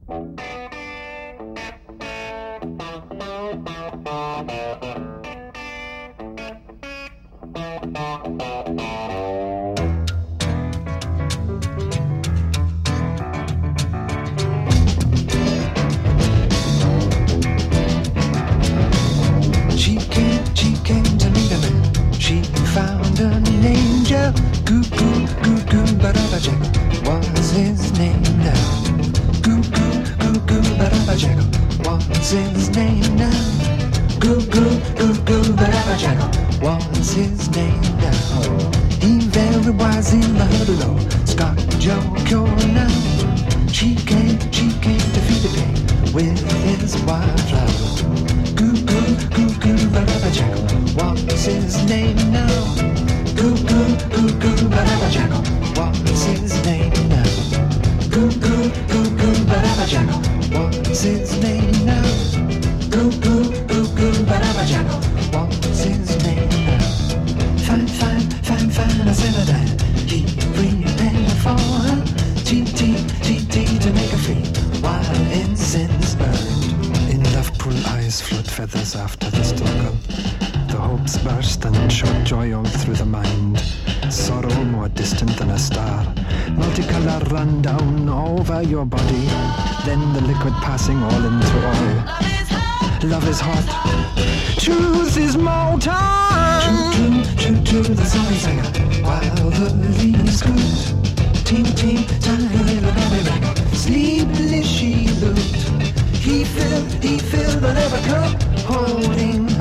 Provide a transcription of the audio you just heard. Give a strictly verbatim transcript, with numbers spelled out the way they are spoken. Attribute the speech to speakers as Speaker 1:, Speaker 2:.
Speaker 1: She came, she came to meet a man. She found an angel. Goo goo goo goo ba-da-ba jackal was his name now. Goo goo goo goo ba-da-ba jackal was his name now. Goo goo goo goo ba-da-ba jackal was his name now. He very wise in the below. Scott Joe Cure now. She came, she came to feed the pain with his wildflower. Goo goo goo goo ba-da-ba jackal was his name now. Goo goo goo goo ba-da-ba jackal was his name now. Goo goo goo goo ba-da-ba jackal was his name now. Goo goo goo goo ba-da-ba jackal was his name now. Fine, fine, fine, fine, I said that he prepared for her. T T T T to make her free while incense burned. In Lovepool eyes float feathers after the struggle. The hopes burst and shot joy all through the mind. Sorrow more distant than a star. Multicolour run down over your body. Then the liquid passing all into oil. Love is hot. Truth is molten. True, true, true, true, the song is singer. While the leaves good. Team, team, tiny little baby rag. Sleepily she looked. He filled, he filled the never cup. Holding